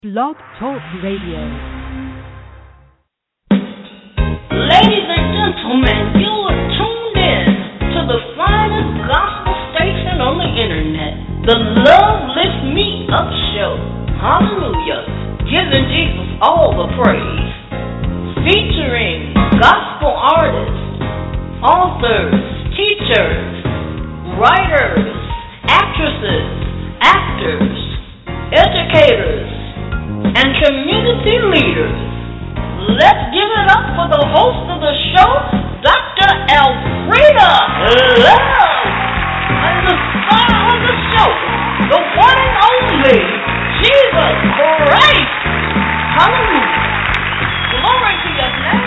Blog Talk Radio. Ladies and gentlemen, you are tuned in to the finest gospel station on the internet, the Love Lift Me Up Show. Hallelujah. Giving Jesus all the praise. Featuring gospel artists, authors, teachers, writers, actresses, actors, educators, and community leaders. Let's give it up for the host of the show, Dr. Elfrida Love, and the star of the show, the one and only Jesus Christ. Hallelujah. Glory to your name.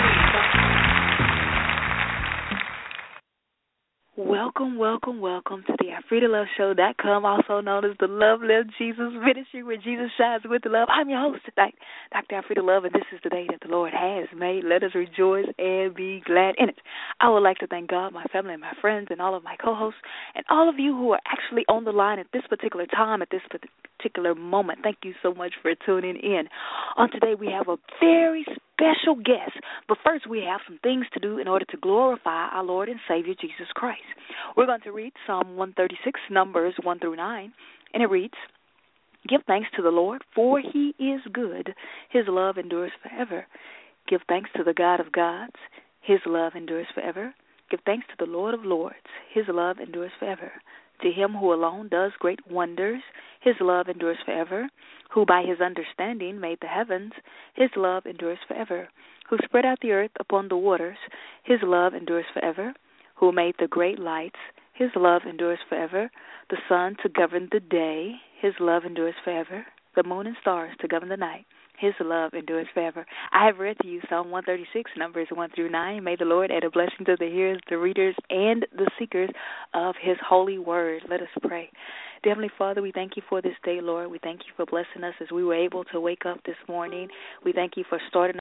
Welcome to the AlfredaLoveShow.com, also known as the Love Live Jesus Ministry, where Jesus shines with the love. I'm your host tonight, Dr. Alfreda Love, and this is the day that the Lord has made. Let us rejoice and be glad in it. I would like to thank God, my family, and my friends, and all of my co-hosts, and all of you who are actually on the line at this particular time, at this particular moment. Thank you so much for tuning in. On today, we have a very special guest, but first we have some things to do in order to glorify our Lord and Savior Jesus Christ. We're going to read Psalm 136, Numbers 1 through 9, and it reads, "Give thanks to the Lord, for he is good. His love endures forever. Give thanks to the God of gods. His love endures forever. Give thanks to the Lord of lords. His love endures forever. To him who alone does great wonders, his love endures forever. Who by his understanding made the heavens, his love endures forever. Who spread out the earth upon the waters, his love endures forever. Who made the great lights, his love endures forever. The sun to govern the day, his love endures forever. The moon and stars to govern the night, his love endures forever." I have read to you Psalm 136, Numbers 1 through 9. May the Lord add a blessing to the hearers, the readers, and the seekers of his holy word. Let us pray. Dear Heavenly Father, we thank you for this day, Lord. We thank you for blessing us as we were able to wake up this morning. We thank you for starting.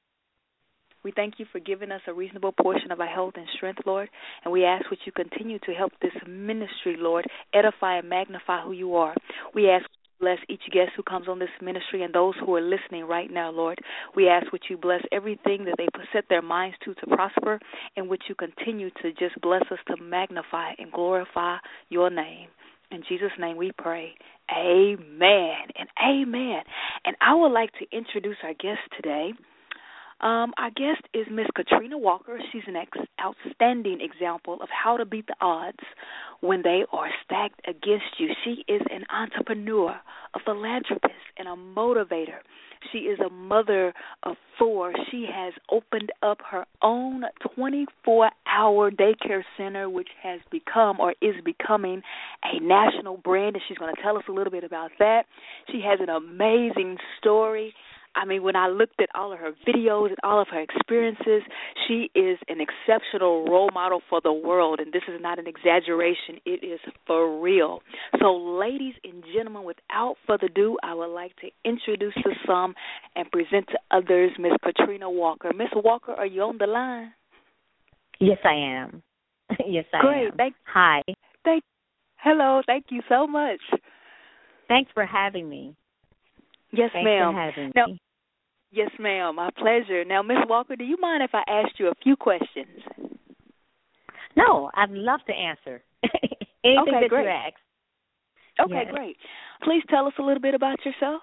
We thank you for giving us a reasonable portion of our health and strength, Lord, and we ask that you continue to help this ministry, Lord, edify and magnify who you are. We ask bless each guest who comes on this ministry and those who are listening right now, Lord. We ask would you bless everything that they set their minds to prosper, and would you continue to just bless us to magnify and glorify your name. In Jesus' name we pray. Amen and amen. And I would like to introduce our guest today. Our guest is Miss Katrina Walker. She's an outstanding example of how to beat the odds when they are stacked against you. She is an entrepreneur, a philanthropist, and a motivator. She is a mother of 4. She has opened up her own 24-hour daycare center, which has become or is becoming a national brand, and she's going to tell us a little bit about that. She has an amazing story. I mean, when I looked at all of her videos and all of her experiences, she is an exceptional role model for the world, and this is not an exaggeration. It is for real. So, ladies and gentlemen, without further ado, I would like to introduce to some and present to others Miss Katrina Walker. Miss Walker, are you on the line? Yes, I am. Yes, I am. Great. Hi. Hello. Thank you so much. Thanks for having me. Yes, Thanks ma'am. for having me. Yes, ma'am. My pleasure. Now, Miss Walker, do you mind if I asked you a few questions? No, I'd love to answer anything that great. you ask. Okay, yes. Great. Please tell us a little bit about yourself.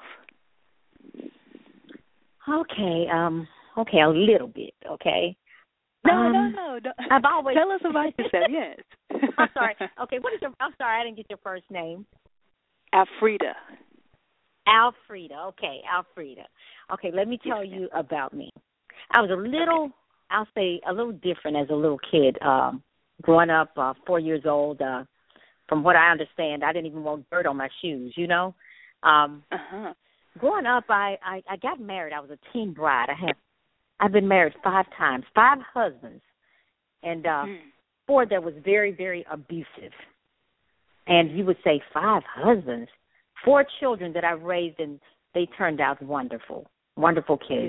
Okay, a little bit, okay? No. I've always... Tell us about yourself, yes. I'm sorry. Okay, I'm sorry, I didn't get your first name. Alfreda. Alfreda. Okay, let me tell you about me. I was a little different as a little kid. Growing up, 4 years old, from what I understand, I didn't even want dirt on my shoes, you know. Growing up, I got married. I was a teen bride. I've been married 5 times, 5 husbands, and 4 that was very, very abusive. And you would say 5 husbands, 4 children that I raised, and they turned out wonderful kids,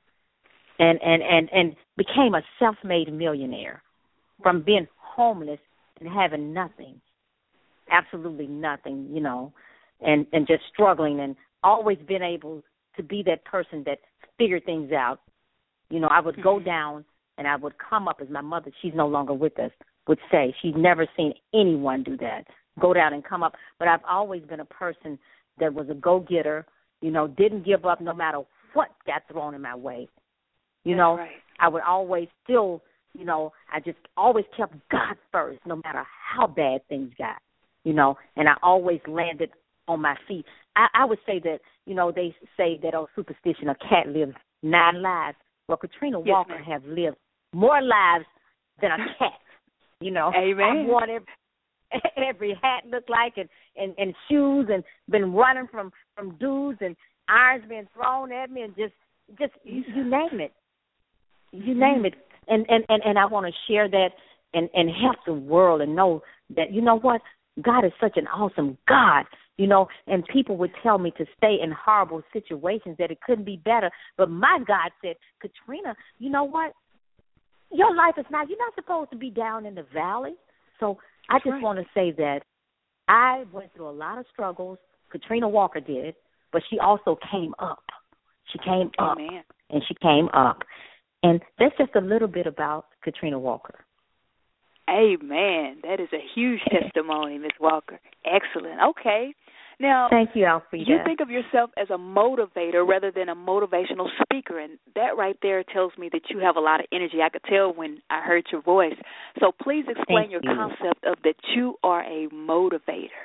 and became a self-made millionaire from being homeless and having nothing, absolutely nothing, you know, and just struggling, and always been able to be that person that figured things out. You know, I would go down and I would come up, as my mother, she's no longer with us, would say. She's never seen anyone do that, go down and come up. But I've always been a person that was a go-getter, you know, didn't give up no matter what got thrown in my way. You know, right. I would always still, you know, I just always kept God first, no matter how bad things got, you know, and I always landed on my feet. I would say that, you know, they say that old superstition, a cat lives 9 lives. Well, Katrina Walker has lived more lives than a cat, you know. Amen. I've worn every hat looked like and shoes and been running from dudes and irons being thrown at me and just you name it. You name it. And I want to share that and help the world and know that, you know what, God is such an awesome God, you know, and people would tell me to stay in horrible situations, that it couldn't be better. But my God said, Katrina, you know what? Your life is not, you're not supposed to be down in the valley. So I just want to say that I went through a lot of struggles. Katrina Walker did, but she also came up. She came up, and she came up. And that's just a little bit about Katrina Walker. Amen. That is a huge testimony, Ms. Walker. Excellent. Okay. Now, thank you, Alfreda. You think of yourself as a motivator rather than a motivational speaker, and that right there tells me that you have a lot of energy. I could tell when I heard your voice. So please explain your concept of that you are a motivator.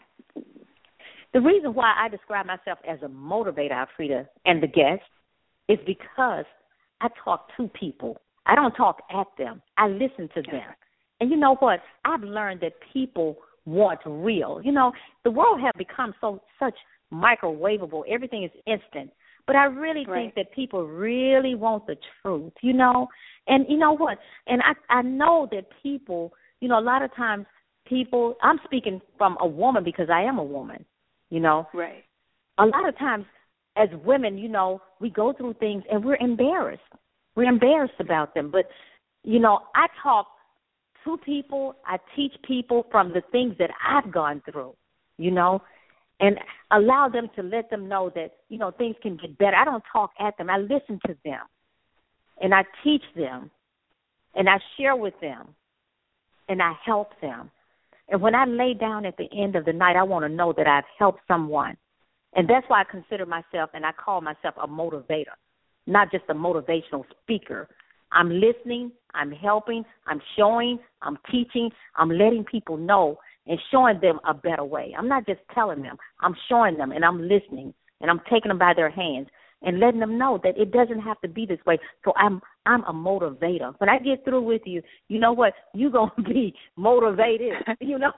The reason why I describe myself as a motivator, Alfreda, and the guest, is because I talk to people. I don't talk at them. I listen to them. And you know what? I've learned that people want real. You know, the world has become such microwavable. Everything is instant. But I really think that people really want the truth, you know. And you know what? And I know that people, you know, a lot of times people, I'm speaking from a woman because I am a woman, you know. Right. A lot of times as women, you know, we go through things and we're embarrassed. We're embarrassed about them. But, you know, I talk to people, I teach people from the things that I've gone through, you know, and allow them to let them know that, you know, things can get better. I don't talk at them. I listen to them, and I teach them, and I share with them, and I help them. And when I lay down at the end of the night, I want to know that I've helped someone. And that's why I consider myself, and I call myself a motivator, not just a motivational speaker. I'm listening, I'm helping, I'm showing, I'm teaching, I'm letting people know and showing them a better way. I'm not just telling them, I'm showing them, and I'm listening, and I'm taking them by their hands and letting them know that it doesn't have to be this way. So I'm a motivator. When I get through with you, you know what? You're going to be motivated, you know.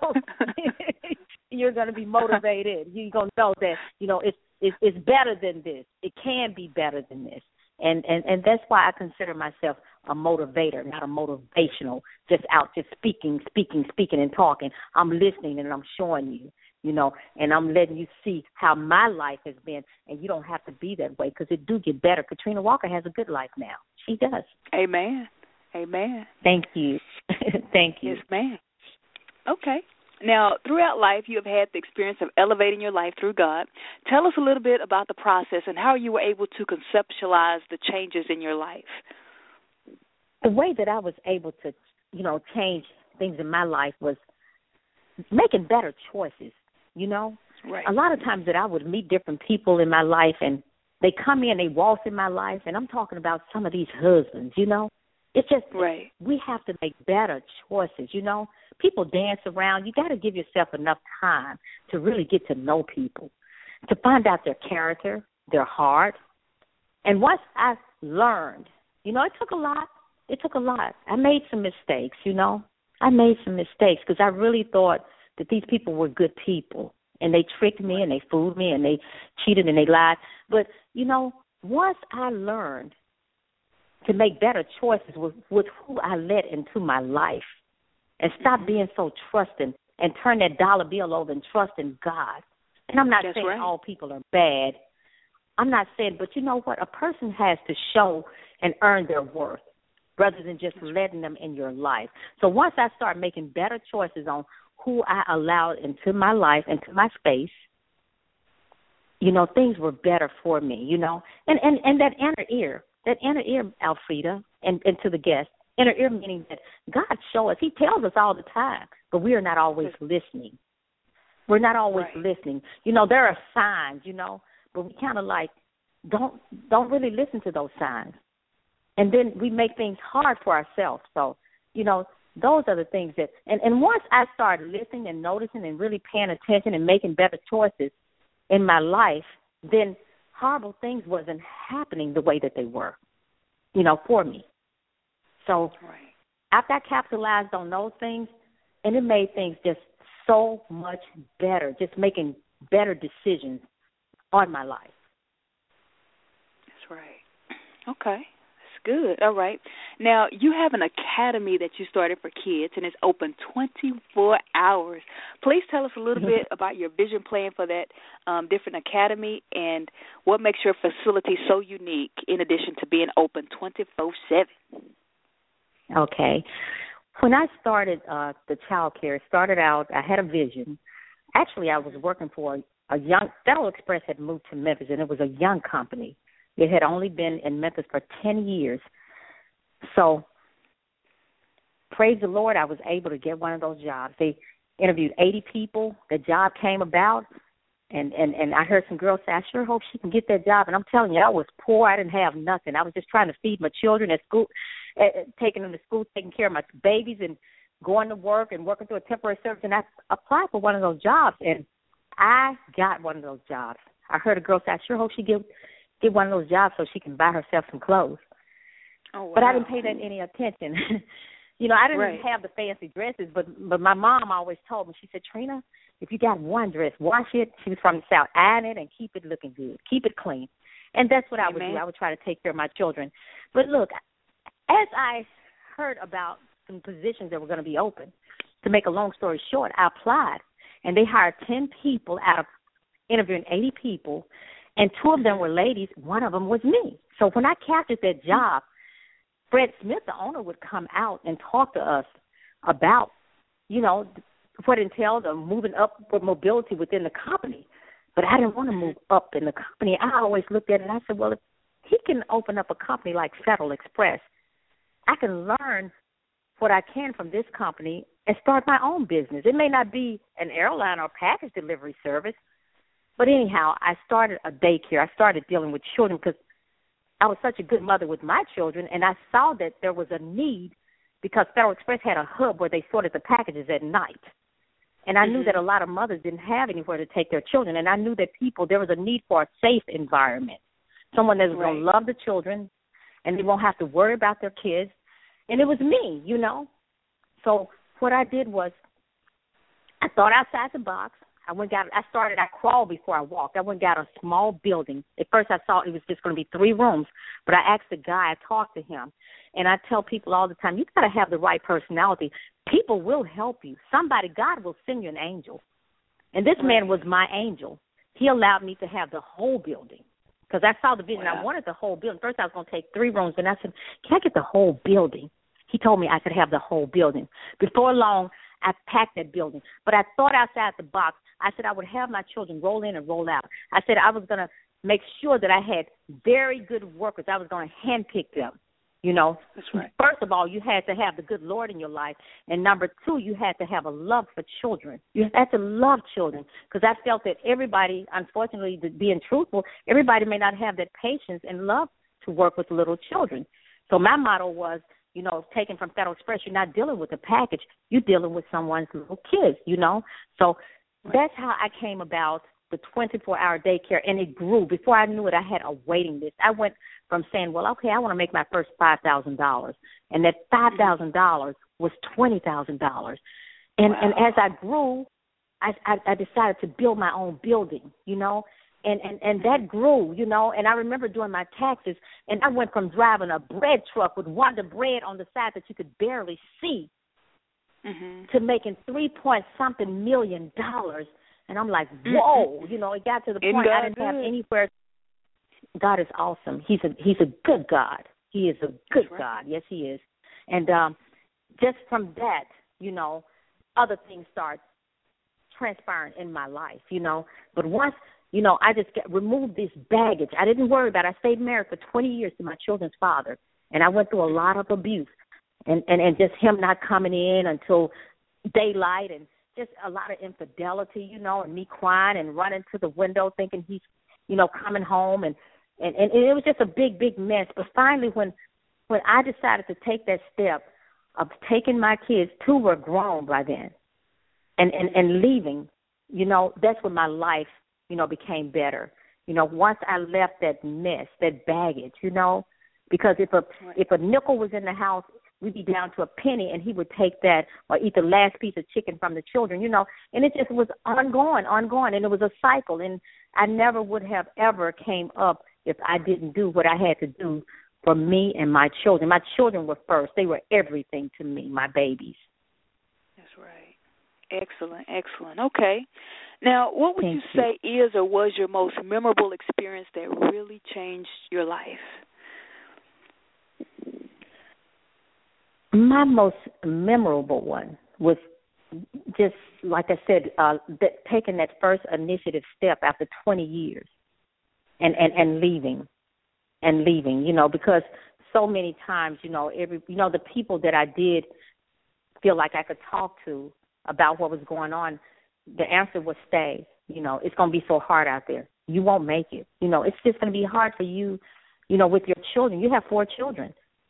You're going to be motivated. You're going to know that, you know, it's better than this. It can be better than this. And that's why I consider myself a motivator, not a motivational, just out just speaking and talking. I'm listening and I'm showing you, you know, and I'm letting you see how my life has been, and you don't have to be that way because it do get better. Katrina Walker has a good life now. She does. Amen. Amen. Thank you. Thank you. Yes, ma'am. Okay. Now, throughout life, you have had the experience of elevating your life through God. Tell us a little bit about the process and how you were able to conceptualize the changes in your life. The way that I was able to, you know, change things in my life was making better choices, you know. Right. A lot of times that I would meet different people in my life, and they come in, they waltz in my life, and I'm talking about some of these husbands, you know. It's just we have to make better choices, you know. People dance around. You got to give yourself enough time to really get to know people, to find out their character, their heart. And once I learned, you know, it took a lot. It took a lot. I made some mistakes, you know. I made some mistakes because I really thought that these people were good people, and they tricked me and they fooled me and they cheated and they lied. But, you know, once I learned to make better choices with who I let into my life and stop being so trusting and turn that dollar bill over and trust in God. And I'm not saying all people are bad. I'm not saying, but you know what? A person has to show and earn their worth rather than just letting them in your life. So once I start making better choices on who I allow into my life, into my space, things were better for me, And that inner ear, Alfreda, and to the guests, inner ear meaning that God shows us. He tells us all the time, but we are not always listening. We're not always listening. There are signs, but we kind of like don't really listen to those signs. And then we make things hard for ourselves. So, those are the things that, and once I started listening and noticing and really paying attention and making better choices in my life, then horrible things wasn't happening the way that they were, for me. So after I capitalized on those things, and it made things just so much better, just making better decisions on my life. That's right. Okay. Good. All right. Now, you have an academy that you started for kids, and it's open 24 hours. Please tell us a little bit about your vision plan for that different academy and what makes your facility so unique in addition to being open 24/7. Okay. When I started the child care, started out, I had a vision. Actually, I was working for a young, Federal Express had moved to Memphis, and it was a young company. It had only been in Memphis for 10 years. So, praise the Lord, I was able to get one of those jobs. They interviewed 80 people. The job came about, and I heard some girls say, I sure hope she can get that job. And I'm telling you, I was poor. I didn't have nothing. I was just trying to feed my children at school, taking them to school, taking care of my babies, and going to work and working through a temporary service. And I applied for one of those jobs, and I got one of those jobs. I heard a girl say, I sure hope she get one of those jobs so she can buy herself some clothes. Oh, wow. But I didn't pay that any attention. I didn't have the fancy dresses, but my mom always told me, she said, Trina, if you got one dress, wash it. She was from the South. Iron it and keep it looking good. Keep it clean. And that's what I would do. I would try to take care of my children. But look, as I heard about some positions that were going to be open, to make a long story short, I applied, and they hired 10 people out of interviewing 80 people, and 2 of them were ladies. One of them was me. So when I captured that job, Fred Smith, the owner, would come out and talk to us about, what entailed of moving up with mobility within the company. But I didn't want to move up in the company. I always looked at it and I said, well, if he can open up a company like Federal Express, I can learn what I can from this company and start my own business. It may not be an airline or package delivery service, but anyhow, I started a daycare. I started dealing with children because I was such a good mother with my children, and I saw that there was a need because Federal Express had a hub where they sorted the packages at night. And I knew that a lot of mothers didn't have anywhere to take their children, and I knew that there was a need for a safe environment, someone that was going to love the children, and they won't have to worry about their kids. And it was me, So what I did was I thought outside the box. I crawled before I walked. I went and got a small building. At first I thought it was just going to be 3 rooms, but I asked the guy, I talked to him, and I tell people all the time, you got to have the right personality. People will help you. God will send you an angel. And this man was my angel. He allowed me to have the whole building because I saw the vision. Wow. I wanted the whole building. First I was going to take 3 rooms, and I said, can I get the whole building? He told me I could have the whole building. Before long, I packed that building. But I thought outside the box. I said I would have my children roll in and roll out. I said I was going to make sure that I had very good workers. I was going to handpick them, That's right. First of all, you had to have the good Lord in your life. And number 2, you had to have a love for children. You had to love children because I felt that everybody, unfortunately, being truthful, everybody may not have that patience and love to work with little children. So my motto was, taken from Federal Express, you're not dealing with a package. You're dealing with someone's little kids, So that's how I came about the 24-hour daycare, and it grew. Before I knew it, I had a waiting list. I went from saying, well, okay, I want to make my first $5,000, and that $5,000 was $20,000. And as I grew, I decided to build my own building, And that grew, and I remember doing my taxes, and I went from driving a bread truck with Wonder Bread on the side that you could barely see to making $3-point-something million. And I'm like, whoa, it got to the point I didn't have anywhere. God is awesome. He's a good God. He is a good God. Yes, he is. And just from that, other things start transpiring in my life, But once I just removed this baggage. I didn't worry about it. I stayed married for 20 years to my children's father, and I went through a lot of abuse and just him not coming in until daylight and just a lot of infidelity, and me crying and running to the window thinking he's, coming home. And it was just a big, big mess. But finally, when I decided to take that step of taking my kids, 2 were grown by then, and leaving, that's when my life, became better. Once I left that mess, that baggage, because if a nickel was in the house, we'd be down to a penny, and he would take that or eat the last piece of chicken from the children, and it just was ongoing, and it was a cycle, and I never would have ever came up if I didn't do what I had to do for me and my children. My children were first. They were everything to me, my babies. That's right. Excellent, excellent. Okay. Now, what would you say is or was your most memorable experience that really changed your life? My most memorable one was just, like I said, taking that first initiative step after 20 years and leaving, because so many times, the people that I did feel like I could talk to about what was going on, the answer was stay. It's going to be so hard out there. You won't make it. It's just going to be hard for you, with your children. You have 4 children,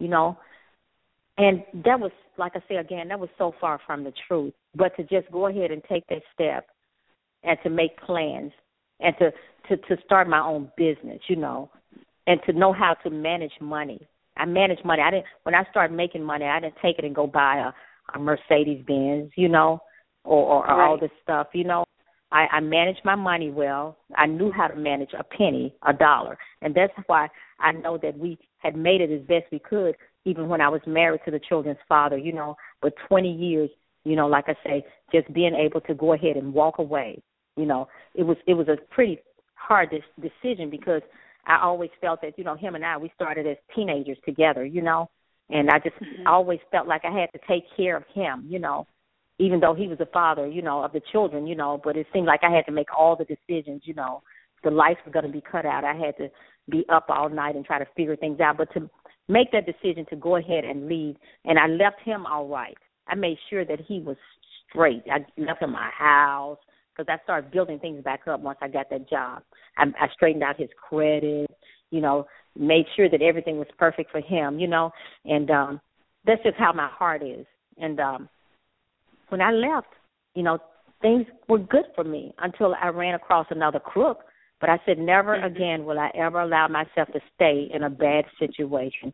And that was, like I say again, that was so far from the truth. But to just go ahead and take that step and to make plans and to start my own business, and to know how to manage money. I managed money. When I started making money, I didn't take it and go buy a Mercedes-Benz, or right. all this stuff, I managed my money well. I knew how to manage a penny, a dollar. And that's why I know that we had made it as best we could, even when I was married to the children's father, But 20 years, like I say, just being able to go ahead and walk away, it was a pretty hard decision because I always felt that, him and I, we started as teenagers together, and I just always felt like I had to take care of him, even though he was the father, of the children, but it seemed like I had to make all the decisions, the lights were going to be cut out. I had to be up all night and try to figure things out. But to make that decision to go ahead and leave, and I left him all right. I made sure that he was straight. I left him my house because I started building things back up once I got that job. I straightened out his credit, made sure that everything was perfect for him, and that's just how my heart is. And when I left, things were good for me until I ran across another crook. But I said, never again will I ever allow myself to stay in a bad situation.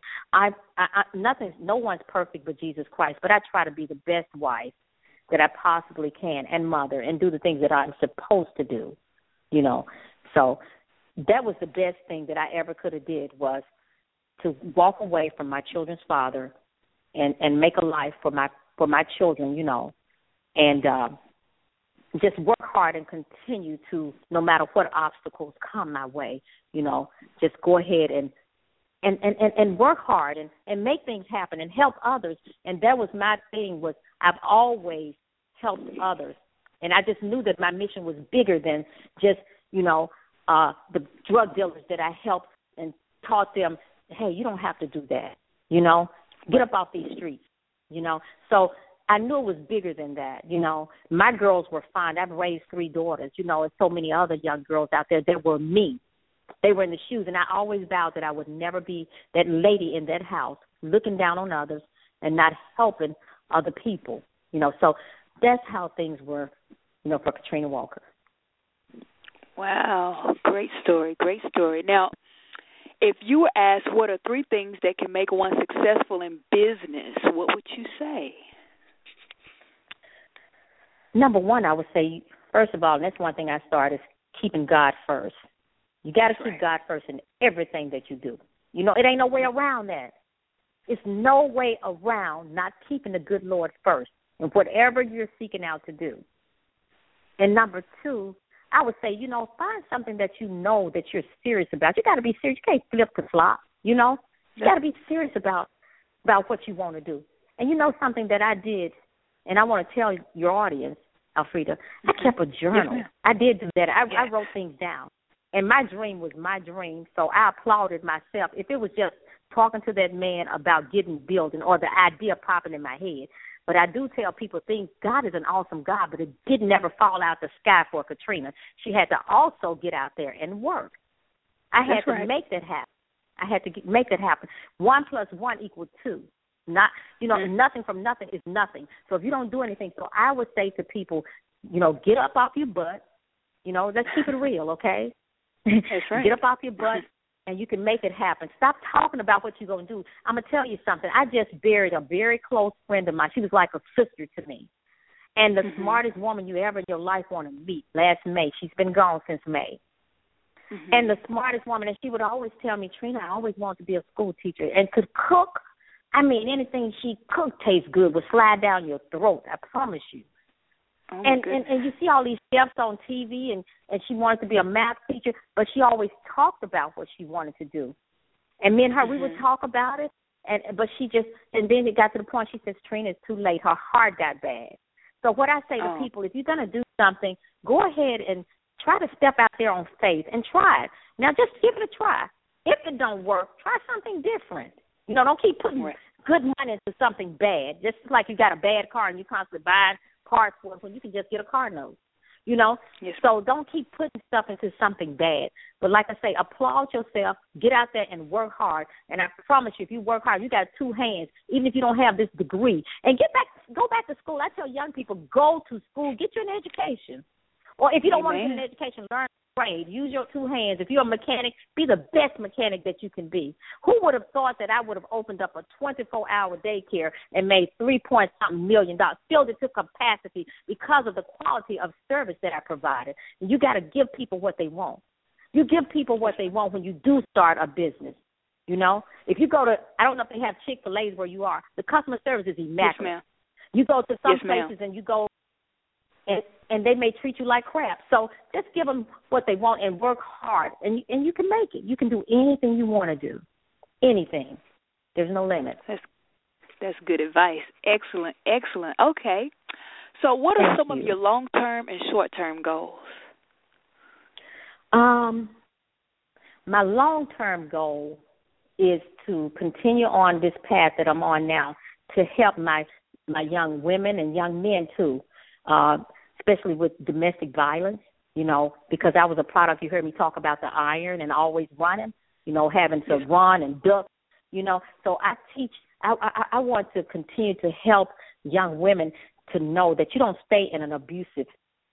No one's perfect but Jesus Christ, but I try to be the best wife that I possibly can and mother and do the things that I'm supposed to do, So that was the best thing that I ever could have did was to walk away from my children's father and make a life for my children, and just work hard and continue to, no matter what obstacles come my way, just go ahead and work hard and make things happen and help others. And that was my thing was I've always helped others. And I just knew that my mission was bigger than just, the drug dealers that I helped and taught them, hey, you don't have to do that, get up off these streets, So I knew it was bigger than that, My girls were fine. I've raised 3 daughters, and so many other young girls out there that were me. They were in the shoes, and I always vowed that I would never be that lady in that house looking down on others and not helping other people, So that's how things were, for Katrina Walker. Wow, great story, great story. Now, if you were asked what are 3 things that can make one successful in business, what would you say? Number 1, I would say, first of all, and that's one thing I started, is keeping God first. You got to keep God first in everything that you do. It ain't no way around that. It's no way around not keeping the good Lord first in whatever you're seeking out to do. And number 2, I would say, find something that that you're serious about. You got to be serious. You can't flip the flop, You got to be serious about what you want to do. And something that I did, and I want to tell your audience, Elfrida, I kept a journal. Yes, I did do that. I wrote things down. And my dream was my dream, so I applauded myself. If it was just talking to that man about getting building or the idea popping in my head. But I do tell people things. God is an awesome God, but it did never fall out the sky for Katrina. She had to also get out there and work. I had to make that happen. I had to make that happen. 1 + 1 = 2. Not, nothing from nothing is nothing. So if you don't do anything, so I would say to people, get up off your butt. Let's keep it real, okay? That's right. Get up off your butt, and you can make it happen. Stop talking about what you're going to do. I'm going to tell you something. I just buried a very close friend of mine. She was like a sister to me. And the smartest woman you ever in your life want to meet last May. She's been gone since May. And the smartest woman, and she would always tell me, Trina, I always wanted to be a school teacher and could cook. I mean, anything she cooked tastes good, would slide down your throat, I promise you. Oh, and you see all these chefs on TV, and she wanted to be a math teacher, but she always talked about what she wanted to do. And me and her, we would talk about it, but and then it got to the point she says, Trina, it's too late. Her heart got bad. So what I say to people, if you're going to do something, go ahead and try to step out there on faith and try it. Now, just give it a try. If it don't work, try something different. Don't keep putting good money into something bad. Just like you got a bad car and you constantly buying parts for it when you can just get a car note. Yes. So don't keep putting stuff into something bad. But like I say, applaud yourself, get out there and work hard. And I promise you, if you work hard, you got 2 hands, even if you don't have this degree. And go back to school. I tell young people, go to school, get you an education. Or if you don't want to get an education, learn a trade. Use your 2 hands. If you're a mechanic, be the best mechanic that you can be. Who would have thought that I would have opened up a 24-hour daycare and made $3-something million, filled it to capacity because of the quality of service that I provided? And you got to give people what they want. You give people what they want when you do start a business. If you go to, I don't know if they have Chick-fil-A's where you are, the customer service is immaculate. Yes, ma'am. You go to some places and you go, and they may treat you like crap. So just give them what they want and work hard, and you can make it. You can do anything you want to do, anything. There's no limit. That's good advice. Excellent, excellent. Okay. So what are some of your long-term and short-term goals? My long-term goal is to continue on this path that I'm on now to help my young women and young men too, especially with domestic violence, because I was a product. You heard me talk about the iron and always running, having to run and duck, So I teach, I want to continue to help young women to know that you don't stay in an abusive,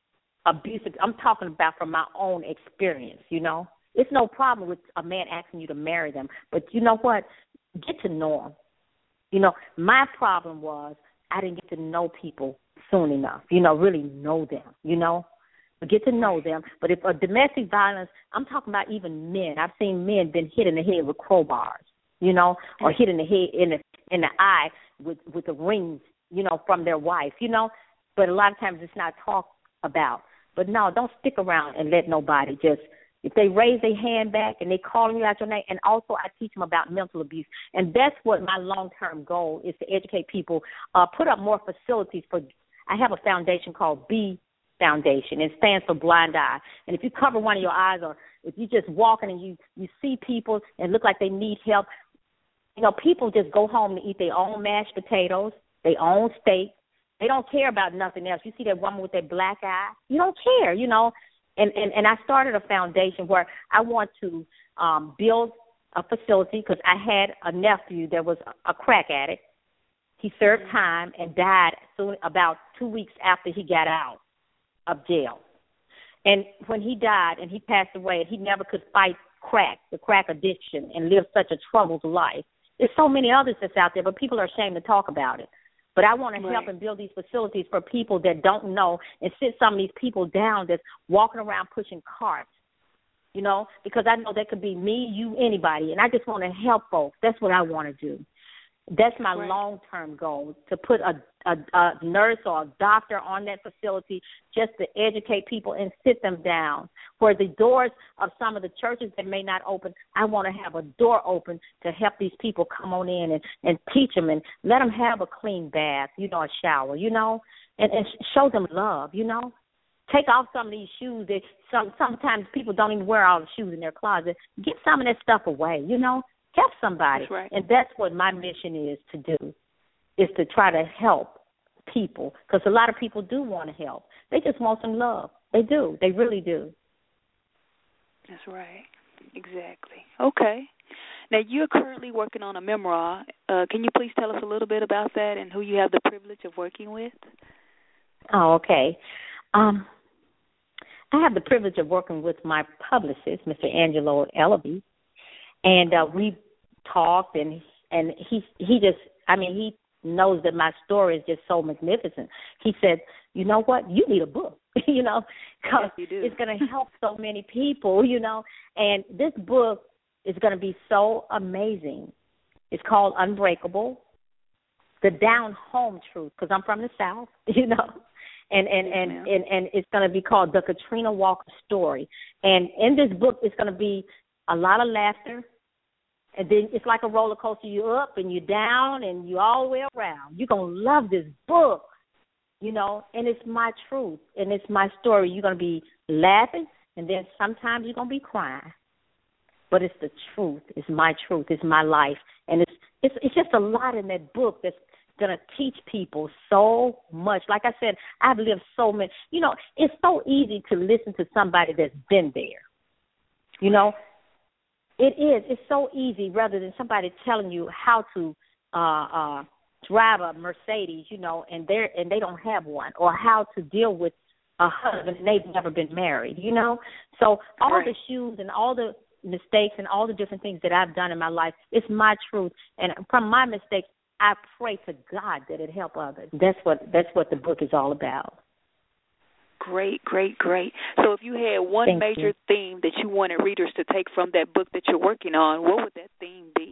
I'm talking about from my own experience, It's no problem with a man asking you to marry them, but you know what? Get to know them. My problem was I didn't get to know people soon enough, really know them, but get to know them. But if a domestic violence, I'm talking about even men. I've seen men been hit in the head with crowbars, or hit in the head, in the eye with the rings, from their wife, But a lot of times it's not talked about. But no, don't stick around and let nobody just, if they raise their hand back and they calling you out your name, and also I teach them about mental abuse. And that's what my long-term goal is, to educate people, put up more facilities for, I have a foundation called B Foundation. It stands for Blind Eye. And if you cover one of your eyes, or if you're just walking and you see people and look like they need help, people just go home to eat their own mashed potatoes, their own steak. They don't care about nothing else. You see that woman with that black eye? You don't care, And I started a foundation where I want to build a facility, because I had a nephew that was a crack addict. He served time and died about 2 weeks after he got out of jail. And when he died and he passed away, he never could fight the crack addiction, and live such a troubled life. There's so many others that's out there, but people are ashamed to talk about it. But I want to help and build these facilities for people that don't know, and sit some of these people down that's walking around pushing carts, because I know that could be me, you, anybody, and I just want to help folks. That's what I want to do. That's my long-term goal, to put a nurse or a doctor on that facility just to educate people and sit them down. Where the doors of some of the churches that may not open, I want to have a door open to help these people come on in and teach them and let them have a clean bath, a shower, and show them love, Take off some of these shoes that sometimes people don't even wear all the shoes in their closet. Get some of that stuff away, Help somebody. That's right. And that's what my mission is to do, is to try to help people, because a lot of people do want to help. They just want some love. They do. They really do. That's right. Exactly. Okay. Now, you're currently working on a memoir. Can you please tell us a little bit about that and who you have the privilege of working with? Oh, okay. I have the privilege of working with my publicist, Mr. Angelo Ellaby, and we talked, and he knows that my story is just so magnificent. He said, you know what, you need a book, because yes, it's going to help so many people, and this book is going to be so amazing. It's called Unbreakable, the down-home truth, because I'm from the South, And it's going to be called The Katrina Walker Story. And in this book, it's going to be a lot of laughter. And then it's like a roller coaster. You're up and you're down and you're all the way around. You're going to love this book, and it's my truth. And it's my story. You're going to be laughing, and then sometimes you're going to be crying. But it's the truth. It's my truth. It's my life. And it's just a lot in that book that's going to teach people so much. Like I said, I've lived so many. It's so easy to listen to somebody that's been there. It is. It's so easy rather than somebody telling you how to drive a Mercedes, and they don't have one, or how to deal with a husband and they've never been married, So all right. the shoes and all the mistakes and all the different things that I've done in my life, it's my truth. And from my mistakes, I pray to God that it help others. That's what the book is all about. Great, great, great. So if you had one major theme that you wanted readers to take from that book that you're working on, what would that theme be?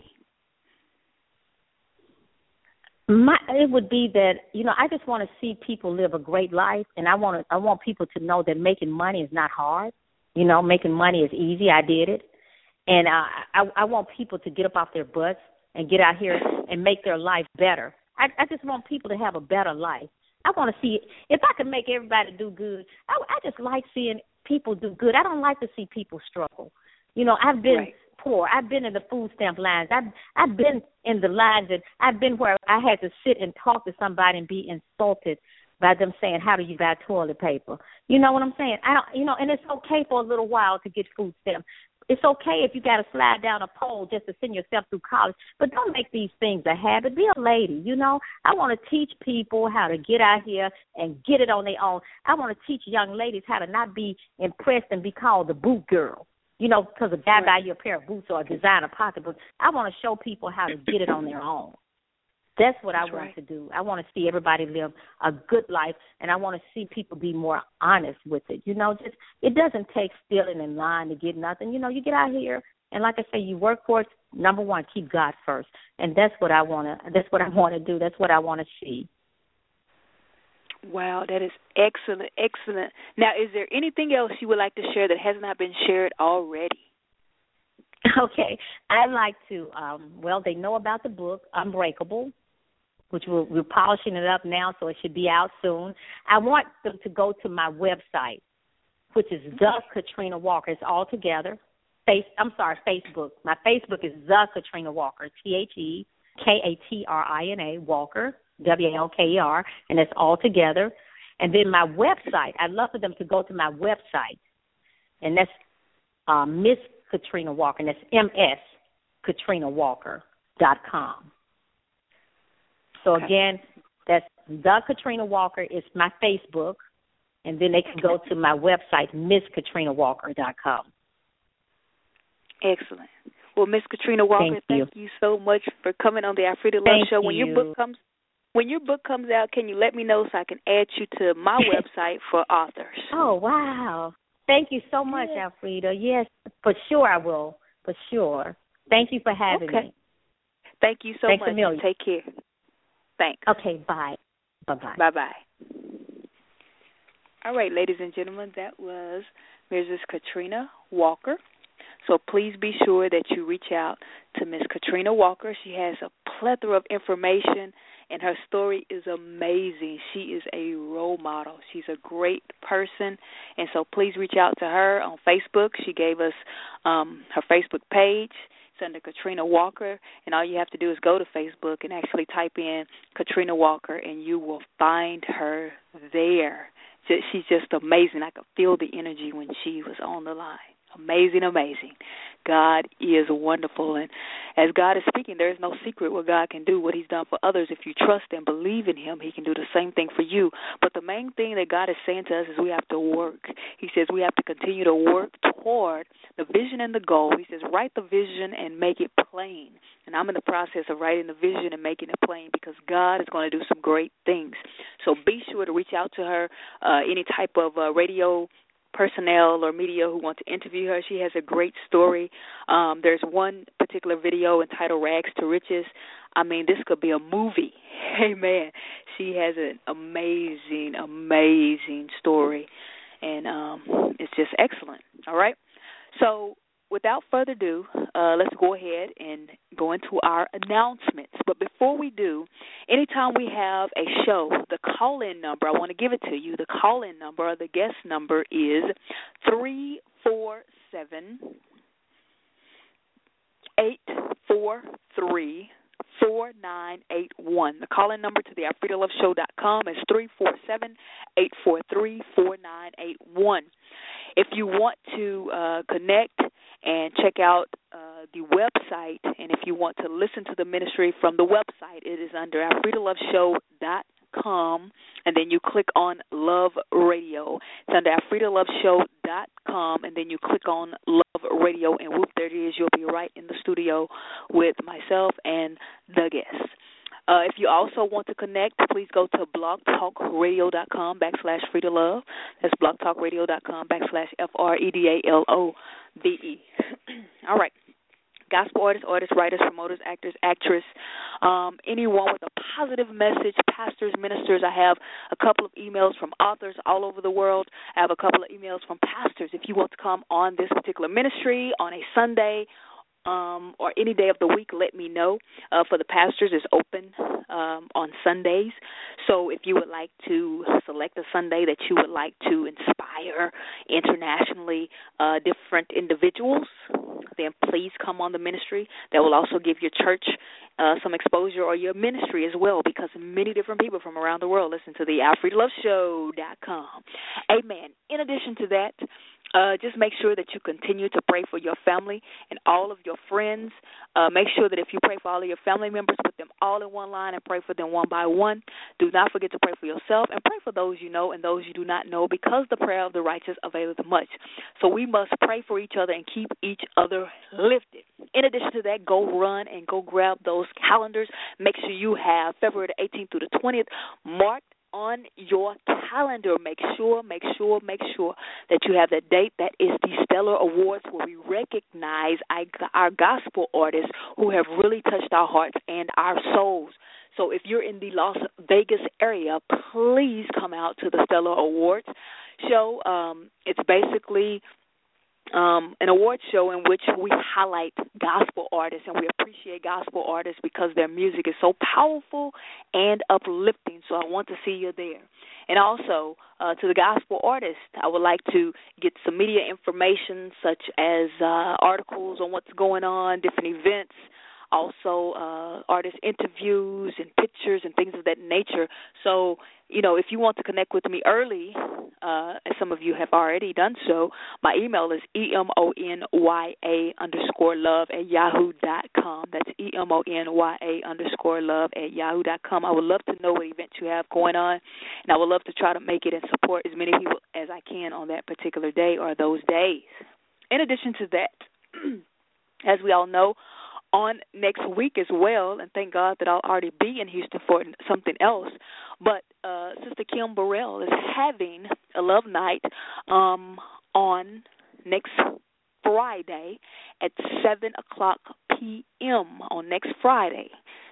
It would be that, I just want to see people live a great life, and I want people to know that making money is not hard. Making money is easy. I did it. And I want people to get up off their butts and get out here and make their life better. I just want people to have a better life. I want to see, if I could make everybody do good, I just like seeing people do good. I don't like to see people struggle. I've been poor. I've been in the food stamp lines. I've been in the lines, and I've been where I had to sit and talk to somebody and be insulted by them saying, how do you buy toilet paper? You know what I'm saying? And it's okay for a little while to get food stamps. It's okay if you got to slide down a pole just to send yourself through college, but don't make these things a habit. Be a lady, I want to teach people how to get out here and get it on their own. I want to teach young ladies how to not be impressed and be called the boot girl, because a guy buy you a pair of boots or a designer pocketbook. I want to show people how to get it on their own. That's what I want to do. I want to see everybody live a good life, and I want to see people be more honest with it. Just it doesn't take stealing in line to get nothing. You get out here, and like I say, you work for it. Number one, keep God first, and that's what I want to. That's what I want to do. That's what I want to see. Wow, that is excellent, excellent. Now, is there anything else you would like to share that has not been shared already? Okay, I'd like to. They know about the book Unbreakable, which we're polishing it up now, so it should be out soon. I want them to go to my website, which is The Katrina Walker. It's all together. Facebook. My Facebook is The Katrina Walker, TheKatrina Walker, WALKER, and it's all together. And then my website, I'd love for them to go to my website, and that's Miss Katrina Walker, and that's MSKatrinaWalker.com. So again, that's The Katrina Walker is my Facebook, and then they can go to my website, MissKatrinaWalker.com. Excellent. Well, Miss Katrina Walker, thank you so much for coming on the Alfreda Love Show. When your book comes out, can you let me know so I can add you to my website for authors? Oh, wow. Thank you so much, Alfreda. Yes, for sure I will. For sure. Thank you for having me. Thank you so much. Take care. Thanks. Okay, bye. Bye-bye. Bye-bye. All right, ladies and gentlemen, that was Mrs. Katrina Walker. So please be sure that you reach out to Miss Katrina Walker. She has a plethora of information, and her story is amazing. She is a role model. She's a great person, and so please reach out to her on Facebook. She gave us her Facebook page. It's under Katrina Walker, and all you have to do is go to Facebook and actually type in Katrina Walker, and you will find her there. She's just amazing. I could feel the energy when she was on the line. Amazing, amazing. God is wonderful, and as God is speaking, there is no secret what God can do, what he's done for others. If you trust and believe in him, he can do the same thing for you. But the main thing that God is saying to us is we have to work. He says we have to continue to work toward the vision and the goal. He says write the vision and make it plain. And I'm in the process of writing the vision and making it plain because God is going to do some great things. So be sure to reach out to her, any type of radio personnel or media who want to interview her. She has a great story. There's one particular video entitled Rags to Riches. I mean, this could be a movie. Amen. She has an amazing, amazing story, and it's just excellent. All right? So without further ado, let's go ahead and go into our announcements. But before we do, anytime we have a show, the call-in number, I want to give it to you. The call-in number or the guest number is 347-843-4981. The call-in number to the AfridaLoveShow.com is 347-843-4981. If you want to connect and check out the website, and if you want to listen to the ministry from the website, it is under AfridaLoveShow.com, and then you click on Love Radio. It's under AfridaLoveShow.com, and then you click on Love Radio, and whoop, there it is. You'll be right in the studio with myself and the guests. If you also want to connect, please go to blogtalkradio.com/FreedaLove. That's blogtalkradio.com/FreedaLove. All right. Gospel artists, writers, promoters, actors, actress, anyone with a positive message, pastors, ministers. I have a couple of emails from authors all over the world. I have a couple of emails from pastors. If you want to come on this particular ministry on a Sunday, or any day of the week, let me know. For the pastors, it's open on Sundays. So if you would like to select a Sunday that you would like to inspire internationally different individuals, then please come on the ministry. That will also give your church some exposure, or your ministry as well, because many different people from around the world listen to the AfridaLoveShow.com. Amen. In addition to that, just make sure that you continue to pray for your family and all of your friends. Make sure that if you pray for all of your family members, put them all in one line and pray for them one by one. Do not forget to pray for yourself and pray for those you know and those you do not know, because the prayer of the righteous availeth much. So we must pray for each other and keep each other lifted. In addition to that, go run and go grab those calendars. Make sure you have February the 18th through the 20th marked on your calendar. Make sure that you have that date. That is the Stellar Awards, where we recognize our gospel artists who have really touched our hearts and our souls. So if you're in the Las Vegas area, please come out to the Stellar Awards show. It's basically an award show in which we highlight gospel artists, and we appreciate gospel artists because their music is so powerful and uplifting. So I want to see you there. And also, to the gospel artists, I would like to get some media information, such as articles on what's going on, different events, also artist interviews and pictures and things of that nature. So, if you want to connect with me early, as some of you have already done so, my email is emonya_love@yahoo.com. That's emonya_love@yahoo.com. I would love to know what events you have going on, and I would love to try to make it and support as many people as I can on that particular day or those days. In addition to that, as we all know, on next week as well, and thank God that I'll already be in Houston for something else, but Sister Kim Burrell is having a love night on next Friday at 7 o'clock p.m. on next Friday.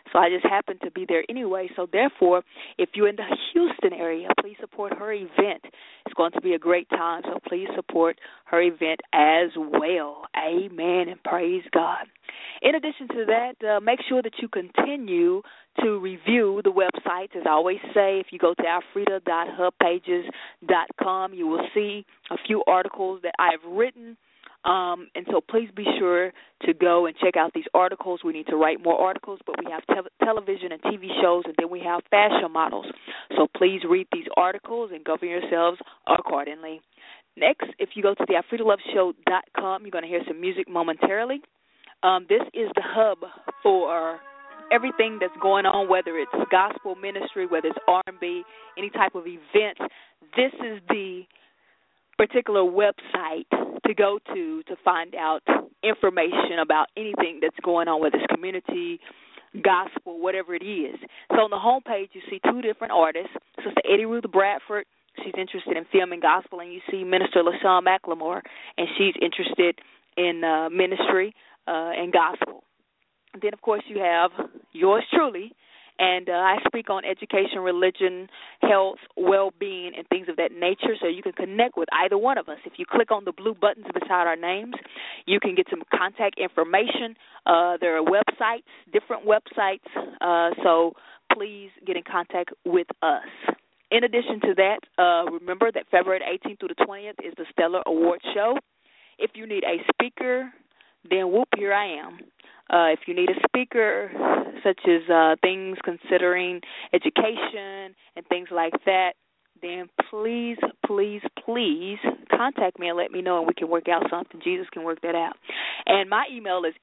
So I just happened to be there anyway. So therefore, if you're in the Houston area, please support her event. It's going to be a great time, so please support her event as well. Amen and praise God. In addition to that, make sure that you continue to review the websites. As I always say, if you go to alfreda.hubpages.com, you will see a few articles that I've written. And so please be sure to go and check out these articles. We need to write more articles, but we have television and TV shows, and then we have fashion models. So please read these articles and govern yourselves accordingly. Next, if you go to the AfridaLoveShow.com, you're going to hear some music momentarily. This is the hub for everything that's going on, whether it's gospel ministry, whether it's R&B, any type of event. This is the particular website to go to find out information about anything that's going on, whether it's community, gospel, whatever it is. So on the homepage, you see two different artists. Sister Eddie Ruth Bradford, she's interested in film and gospel, and you see Minister LaShawn McLemore, and she's interested in ministry and gospel. And then, of course, you have yours truly, and I speak on education, religion, health, well-being, and things of that nature, so you can connect with either one of us. If you click on the blue buttons beside our names, you can get some contact information. There are websites, different websites, so please get in contact with us. In addition to that, remember that February 18th through the 20th is the Stellar Award Show. If you need a speaker, then whoop, here I am. If you need a speaker, such as things considering education and things like that, then please, please, please contact me and let me know, and we can work out something. Jesus can work that out. And my email is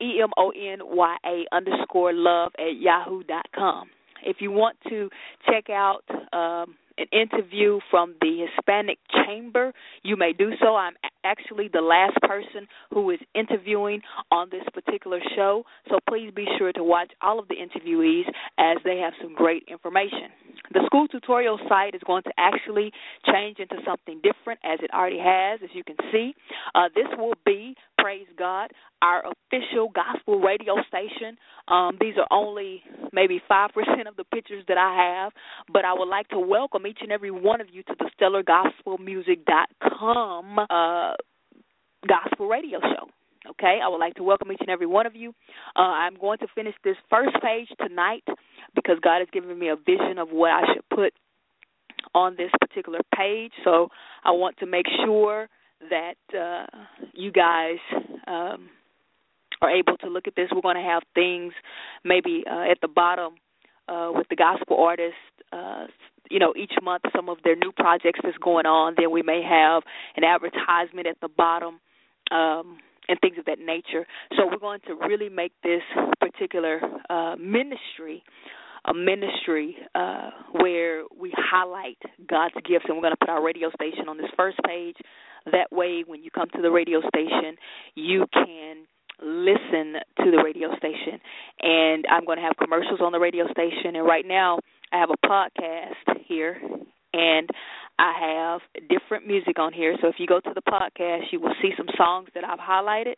emonya_love@yahoo.com. If you want to check out an interview from the Hispanic Chamber, you may do so. I'm actually the last person who is interviewing on this particular show, so please be sure to watch all of the interviewees as they have some great information. The school tutorial site is going to actually change into something different, as it already has, as you can see. This will be, praise God, our official gospel radio station. These are only maybe 5% of the pictures that I have, but I would like to welcome each and every one of you to the StellarGospelMusic.com gospel radio show. Okay, I would like to welcome each and every one of you. I'm going to finish this first page tonight because God has given me a vision of what I should put on this particular page. So I want to make sure that you guys are able to look at this. We're going to have things maybe at the bottom with the gospel artists, each month some of their new projects that's going on. Then we may have an advertisement at the bottom and things of that nature. So we're going to really make this particular ministry a ministry where we highlight God's gifts, and we're going to put our radio station on this first page. That way, when you come to the radio station, you can listen to the radio station. And I'm going to have commercials on the radio station, and right now I have a podcast here, and I have different music on here. So if you go to the podcast, you will see some songs that I've highlighted,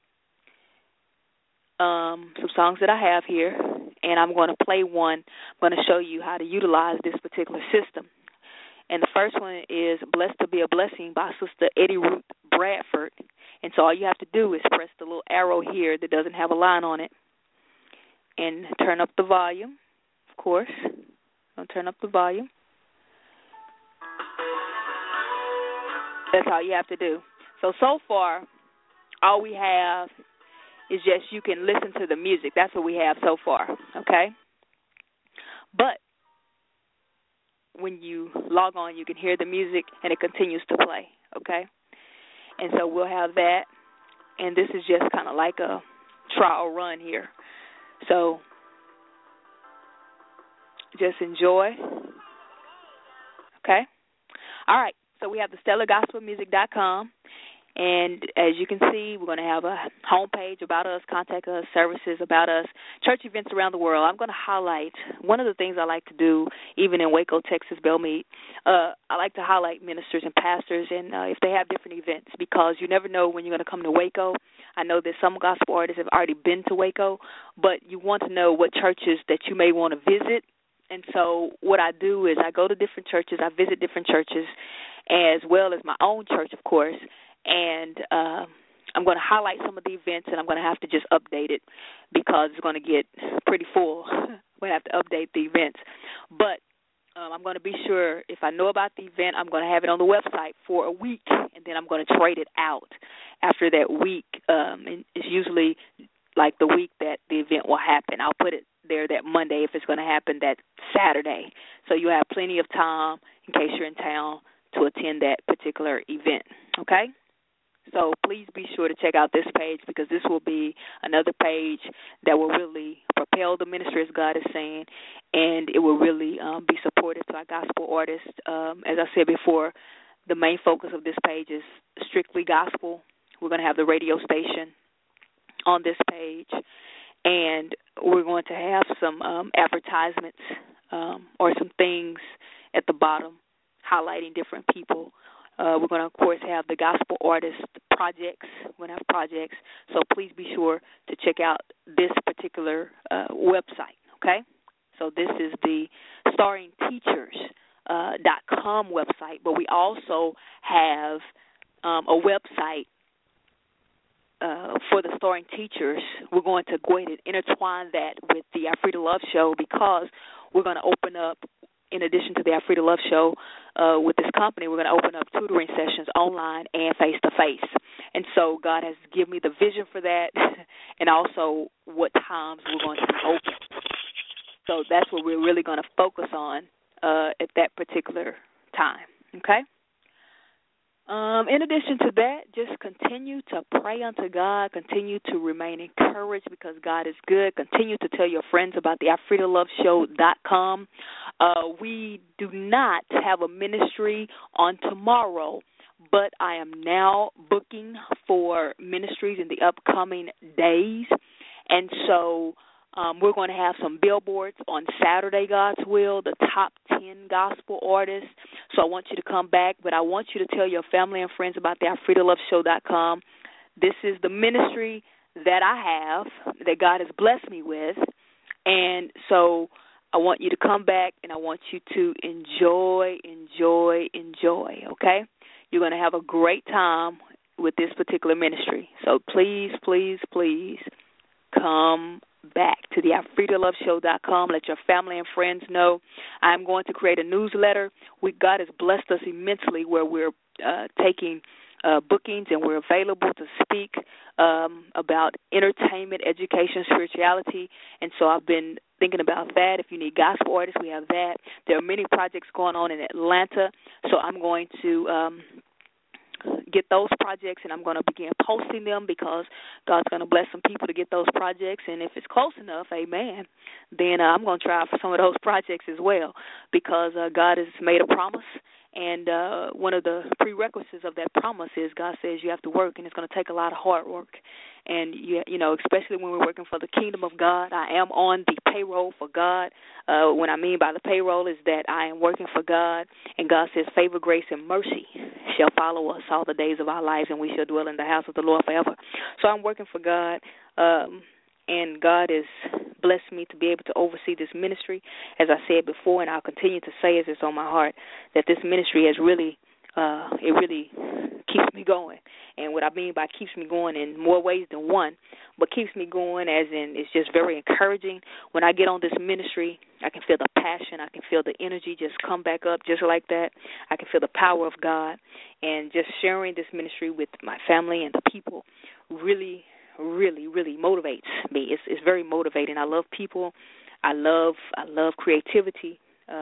some songs that I have here, and I'm going to play one. I'm going to show you how to utilize this particular system. And the first one is Blessed to Be a Blessing by Sister Eddie Ruth Bradford. And so all you have to do is press the little arrow here that doesn't have a line on it and turn up the volume, of course. I'll turn up the volume. That's all you have to do. So far, all we have is just you can listen to the music. That's what we have so far, okay? But when you log on, you can hear the music, and it continues to play, okay? And so we'll have that, and this is just kind of like a trial run here. So just enjoy, okay? All right, so we have the StellarGospelMusic.com, And as you can see, we're going to have a homepage about us, contact us, services about us, church events around the world. I'm going to highlight one of the things I like to do, even in Waco, Texas, Belmead. I like to highlight ministers and pastors, and if they have different events, because you never know when you're going to come to Waco. I know that some gospel artists have already been to Waco, but you want to know what churches that you may want to visit. And so what I do is I go to different churches, I visit different churches, as well as my own church, of course, and I'm going to highlight some of the events, and I'm going to have to just update it because it's going to get pretty full. We'll have to update the events. But I'm going to be sure if I know about the event, I'm going to have it on the website for a week, and then I'm going to trade it out after that week. And it's usually like the week that the event will happen. I'll put it there that Monday if it's going to happen that Saturday. So you have plenty of time in case you're in town to attend that particular event, okay? So please be sure to check out this page because this will be another page that will really propel the ministry as God is saying, and it will really be supportive to our gospel artists. As I said before, the main focus of this page is strictly gospel. We're going to have the radio station on this page, and we're going to have some advertisements or some things at the bottom highlighting different people. We're going to, of course, have the gospel artist projects. We're going to have projects. So please be sure to check out this particular website, okay? So this is the StarringTeachers.com website, but we also have a website for the Starring Teachers. We're going to go ahead and intertwine that with the Afrida Love Show because we're going to open up, in addition to the Afrida Love Show, with this company, we're going to open up tutoring sessions online and face-to-face. And so God has given me the vision for that and also what times we're going to be open. So that's what we're really going to focus on at that particular time, okay? In addition to that, just continue to pray unto God, continue to remain encouraged because God is good. Continue to tell your friends about the AfridaLoveShow.com. We do not have a ministry on tomorrow, but I am now booking for ministries in the upcoming days. And so we're going to have some billboards on Saturday, God's will, the top 10 gospel artists. So I want you to come back, but I want you to tell your family and friends about the AfridaLoveShow.com. This is the ministry that I have, that God has blessed me with. And so I want you to come back, and I want you to enjoy, okay? You're going to have a great time with this particular ministry. So please, please, please come back to the AfridaLoveShow.com. Let your family and friends know. I'm going to create a newsletter. God has blessed us immensely where we're taking bookings and we're available to speak about entertainment, education, spirituality. And so I've been thinking about that. If you need gospel artists, we have that. There are many projects going on in Atlanta. So I'm going to get those projects, and I'm going to begin posting them because God's going to bless some people to get those projects. And if it's close enough, amen, then I'm going to try for some of those projects as well because God has made a promise. And one of the prerequisites of that promise is God says you have to work, and it's going to take a lot of hard work. And, you know, especially when we're working for the kingdom of God, I am on the payroll for God. What I mean by the payroll is that I am working for God, and God says favor, grace, and mercy shall follow us all the days of our lives, and we shall dwell in the house of the Lord forever. So I'm working for God, and God has blessed me to be able to oversee this ministry. As I said before, and I'll continue to say as it's on my heart, that this ministry has really, it really keeps me going. And what I mean by keeps me going in more ways than one, but keeps me going as in it's just very encouraging. When I get on this ministry, I can feel the passion. I can feel the energy just come back up just like that. I can feel the power of God. And just sharing this ministry with my family and the people really motivates me. It's very motivating. I love people. I love creativity.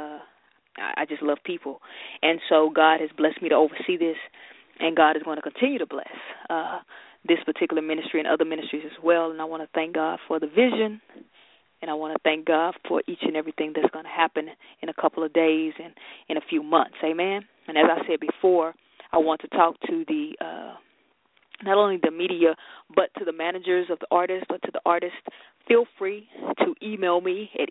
I just love people. And so God has blessed me to oversee this, and God is going to continue to bless this particular ministry and other ministries as well. And I want to thank God for the vision, and I want to thank God for each and everything that's going to happen in a couple of days and in a few months. Amen. And as I said before, I want to talk to the not only the media, but to the managers of the artists, but to the artists, feel free to email me at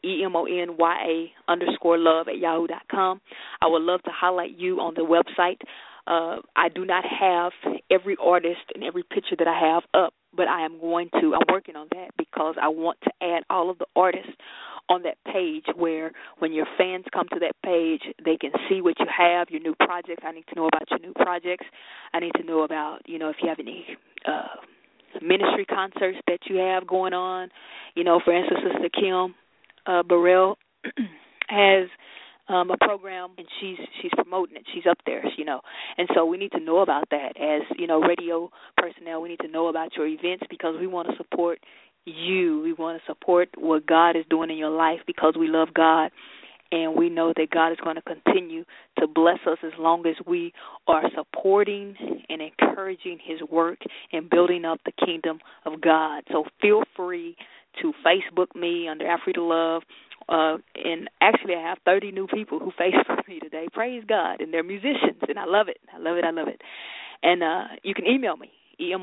emonya_love@yahoo.com. I would love to highlight you on the website. I do not have every artist and every picture that I have up, but I'm working on that because I want to add all of the artists on that page where when your fans come to that page, they can see what you have, your new projects. I need to know about your new projects. I need to know about, if you have any ministry concerts that you have going on. For instance, Sister Kim Burrell has a program, and she's promoting it. She's up there, And so we need to know about that as, radio personnel. We need to know about your events because we want to support you. We want to support what God is doing in your life because we love God, and we know that God is going to continue to bless us as long as we are supporting and encouraging His work and building up the kingdom of God. So feel free to Facebook me under Afrida Love. And actually, I have 30 new people who Facebook me today. Praise God. And they're musicians, and I love it. I love it. I love it. And you can email me,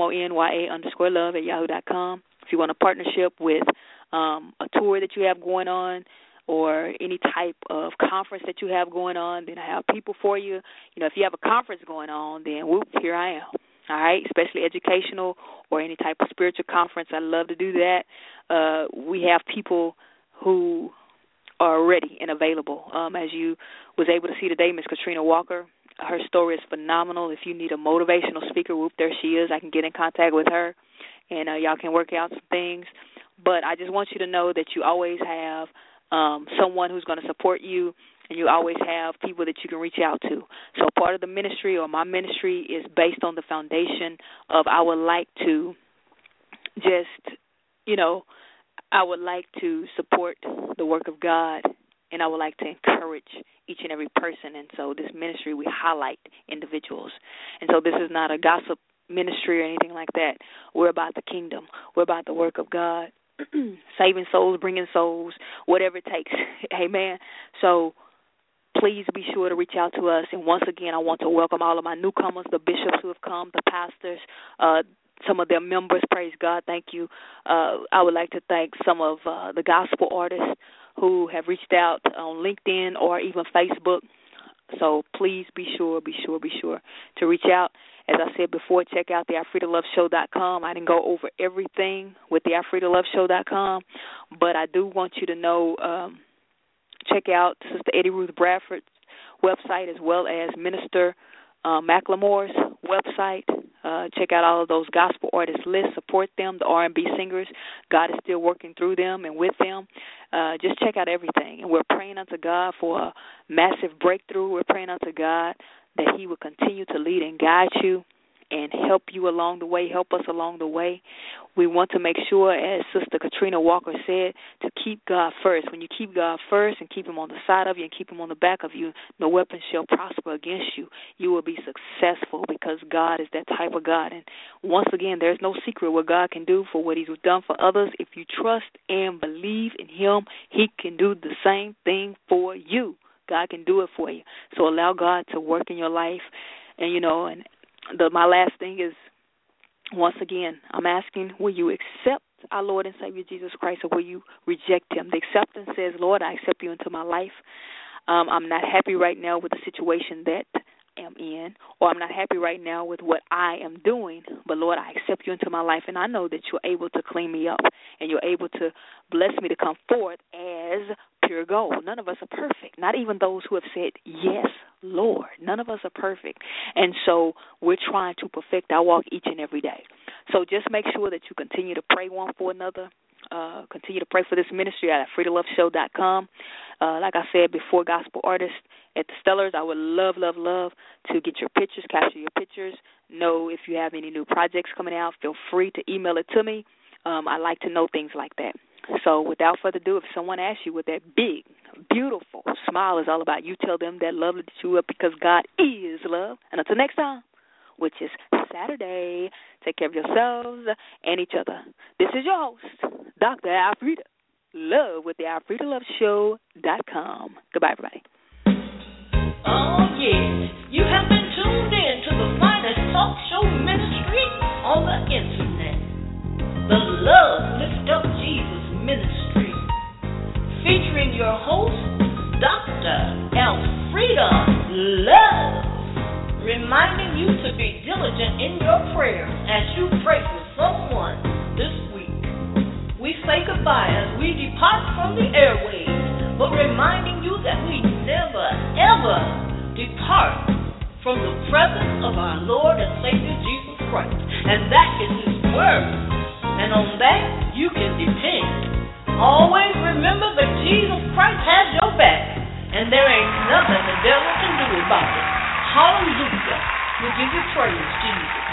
emonya_love@yahoo.com. If you want a partnership with a tour that you have going on or any type of conference that you have going on, then I have people for you. If you have a conference going on, then whoop, here I am. All right, especially educational or any type of spiritual conference. I love to do that. We have people who are ready and available. As you was able to see today, Miss Katrina Walker, her story is phenomenal. If you need a motivational speaker, whoop, there she is. I can get in contact with her, and y'all can work out some things. But I just want you to know that you always have someone who's going to support you, and you always have people that you can reach out to. So part of the ministry or my ministry is based on the foundation of I would like to just, I would like to support the work of God, and I would like to encourage each and every person. And so this ministry, we highlight individuals. And so this is not a gossip ministry or anything like that. We're about the kingdom. We're about the work of God, saving souls, bringing souls, whatever it takes. Amen. So please be sure to reach out to us. And once again, I want to welcome all of my newcomers, the bishops who have come, the pastors, some of their members. Praise God. Thank you. I would like to thank some of the gospel artists who have reached out on LinkedIn or even Facebook. So please be sure to reach out. As I said before, check out the AfridaLoveShow.com. I didn't go over everything with the AfridaLoveShow.com, but I do want you to know, check out Sister Eddie Ruth Bradford's website as well as Minister Macklemore's website. Check out all of those gospel artist lists. Support them, the R&B singers. God is still working through them and with them. Just check out everything. And we're praying unto God for a massive breakthrough. We're praying unto God that He will continue to lead and guide you and help you along the way, help us along the way. We want to make sure, as Sister Katrina Walker said, to keep God first. When you keep God first and keep Him on the side of you and keep Him on the back of you, no weapon shall prosper against you. You will be successful because God is that type of God. And once again, there's no secret what God can do for what He's done for others. If you trust and believe in Him, He can do the same thing for you. God can do it for you. So allow God to work in your life. And, my last thing is, once again, I'm asking, will you accept our Lord and Savior Jesus Christ, or will you reject Him? The acceptance says, Lord, I accept You into my life. I'm not happy right now with the situation that I'm in, or I'm not happy right now with what I am doing, but Lord, I accept You into my life, and I know that You're able to clean me up, and You're able to bless me to come forth as pure gold. None of us are perfect, not even those who have said, yes, Lord. None of us are perfect, and so we're trying to perfect our walk each and every day. So just make sure that you continue to pray one for another. Continue to pray for this ministry at AfridaLoveShow.com. Like I said before, gospel artists at the Stellars, I would love to get your pictures, capture your pictures. Know if you have any new projects coming out, feel free to email it to me. I like to know things like that. So without further ado, if someone asks you what that big, beautiful smile is all about, you tell them that love lifts you up because God is love. And until next time, which is Saturday, take care of yourselves and each other. This is your host, Dr. Afrida Love with the AfridaLoveShow.com. Goodbye, everybody. Oh, yes. You have been tuned in to the finest talk show ministry on the internet. The Love Lift Up Jesus Ministry, featuring your host, Dr. Elfrida Love, reminding you to be diligent in your prayers as you pray for someone this week. We say goodbye as we depart from the airwaves, but reminding you that we never, ever depart from the presence of our Lord and Savior Jesus Christ, and that is His Word, and on that you can depend. Always remember that Jesus Christ has your back, and there ain't nothing the devil can do about it. Hallelujah. We give you praise, Jesus.